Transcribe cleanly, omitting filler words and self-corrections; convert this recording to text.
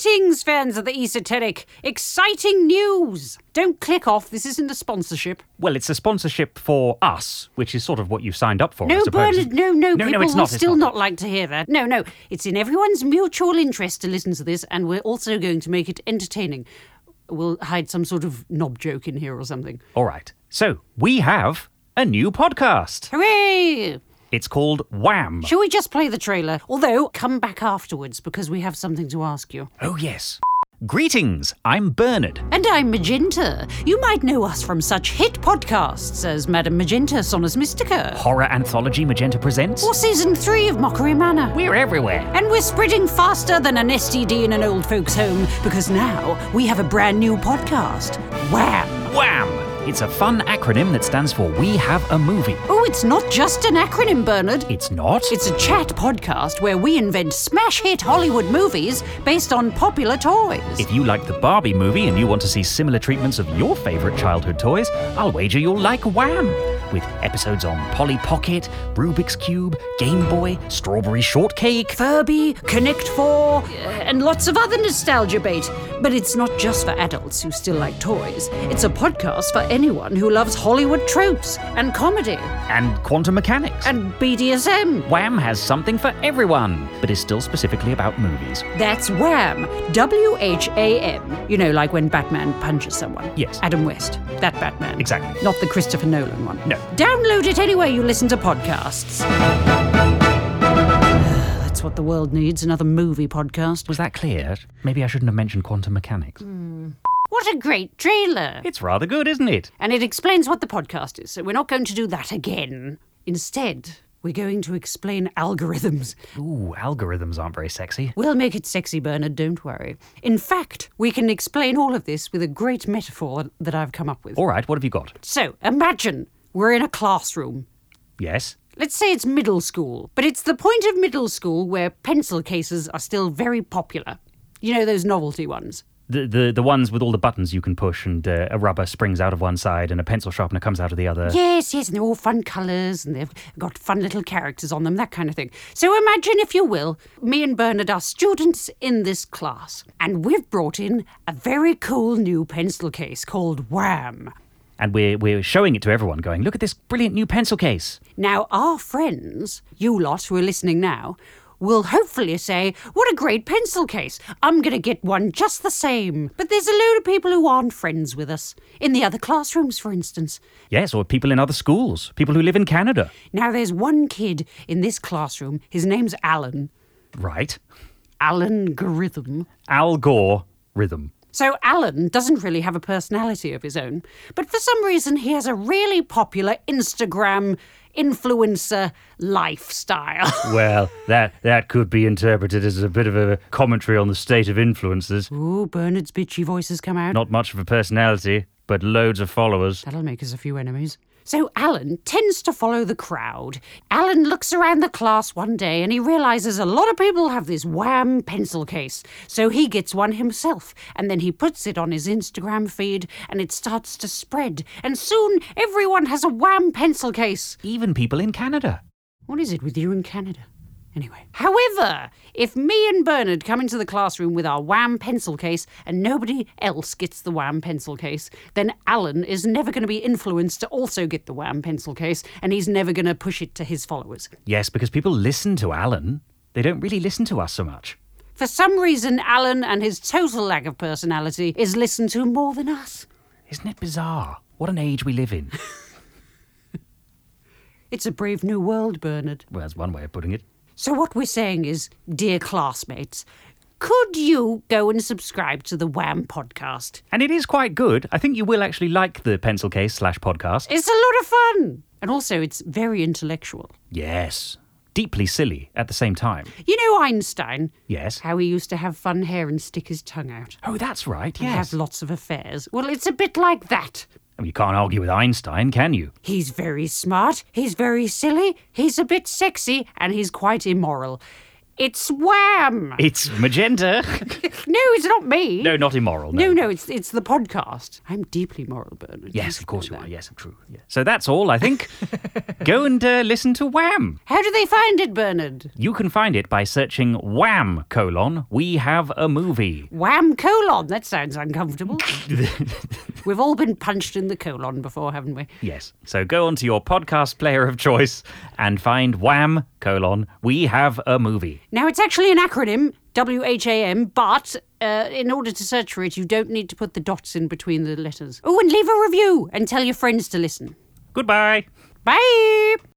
Greetings, fans of the esoteric. Exciting news. Don't click off. This isn't a sponsorship. Well, it's a sponsorship for us, which is sort of what you signed up for, No, I suppose. Bernard, no. People it's will not. still not like to hear that. No. It's in everyone's mutual interest to listen to this, and we're also going to make it entertaining. We'll hide some sort of knob joke in here or something. All right. So, we have a new podcast. Hooray! It's called Wham! Shall we just play the trailer? Although, come back afterwards because we have something to ask you. Oh, yes. Greetings, I'm Bernard. And I'm Magenta. You might know us from such hit podcasts as Madame Magenta, Sonus Mystica, Horror Anthology Magenta Presents. or Season 3 of Mockery Manor. We're everywhere. And we're spreading faster than an STD in an old folks' home because now we have a brand new podcast, Wham! Wham! It's a fun acronym that stands for We Have a Movie. Oh, it's not just an acronym, Bernard. It's not? It's a chat podcast where we invent smash hit Hollywood movies based on popular toys. If you like the Barbie movie and you want to see similar treatments of your favourite childhood toys, I'll wager you'll like Wham! With episodes on Polly Pocket, Rubik's Cube, Game Boy, Strawberry Shortcake, Furby, Connect 4, and lots of other nostalgia bait. But it's not just for adults who still like toys. It's a podcast for anyone who loves Hollywood tropes and comedy and quantum mechanics. and BDSM. Wham has something for everyone, but is still specifically about movies. That's Wham! WHAM. You know, like when Batman punches someone. Yes. Adam West. That Batman. Exactly. Not the Christopher Nolan one. No. Download it anywhere you listen to podcasts. That's what the world needs, another movie podcast. Was that clear? Maybe I shouldn't have mentioned quantum mechanics. What a great trailer! It's rather good, isn't it? And it explains what the podcast is, so we're not going to do that again. Instead, we're going to explain algorithms. Ooh, algorithms aren't very sexy. We'll make it sexy, Bernard, don't worry. In fact, we can explain all of this with a great metaphor that I've come up with. All right, what have you got? So, imagine we're in a classroom. Yes? Let's say it's middle school, but it's the point of middle school where pencil cases are still very popular. You know, those novelty ones. The ones with all the buttons you can push and a rubber springs out of one side and a pencil sharpener comes out of the other. Yes, and they're all fun colours and they've got fun little characters on them, that kind of thing. So imagine, if you will, me and Bernard are students in this class, and we've brought in a very cool new pencil case called Wham! And we're showing it to everyone going, look at this brilliant new pencil case. Now, our friends, you lot who are listening now, will hopefully say, what a great pencil case. I'm going to get one just the same. But there's a load of people who aren't friends with us. In the other classrooms, for instance. Yes, or people in other schools, people who live in Canada. Now, there's one kid in this classroom. His name's Alan. Right. Alan-gorithm. Al Gore rhythm. So Alan doesn't really have a personality of his own, but for some reason he has a really popular Instagram influencer lifestyle. Well, that could be interpreted as a bit of a commentary on the state of influencers. Ooh, Bernard's bitchy voices come out. Not much of a personality, but loads of followers. That'll make us a few enemies. So Alan tends to follow the crowd. Alan looks around the class one day and he realises a lot of people have this Wham pencil case. So he gets one himself and then he puts it on his Instagram feed and it starts to spread. And soon everyone has a Wham pencil case. Even people in Canada. What is it with you in Canada? Anyway. However, if me and Bernard come into the classroom with our Wham pencil case and nobody else gets the Wham pencil case, then Alan is never going to be influenced to also get the Wham pencil case, and he's never going to push it to his followers. Yes, because people listen to Alan. They don't really listen to us so much. For some reason, Alan and his total lack of personality is listened to more than us. Isn't it bizarre? What an age we live in. It's a brave new world, Bernard. Well, that's one way of putting it. So what we're saying is, dear classmates, could you go and subscribe to the Wham podcast? And it is quite good. I think you will actually like the pencil case /podcast. It's a lot of fun. And also, it's very intellectual. Yes. Deeply silly at the same time. You know Einstein? Yes. How he used to have fun hair and stick his tongue out. Oh, that's right, And yes. have lots of affairs. Well, it's a bit like that. I mean, you can't argue with Einstein, can you? He's very smart, he's very silly, he's a bit sexy, and he's quite immoral. It's Wham! It's Magenta. No, No, it's not me. No, not immoral. No, it's the podcast. I'm deeply moral, Bernard. Yes, of course you are. Yes, true. Yeah. So that's all, I think. Go and listen to Wham! How do they find it, Bernard? You can find it by searching Wham! We have a movie. Wham! That sounds uncomfortable. We've all been punched in the colon before, haven't we? Yes. So go onto your podcast player of choice and find Wham! We have a movie. Now, it's actually an acronym, WHAM, but in order to search for it, you don't need to put the dots in between the letters. Oh, and leave a review and tell your friends to listen. Goodbye. Bye!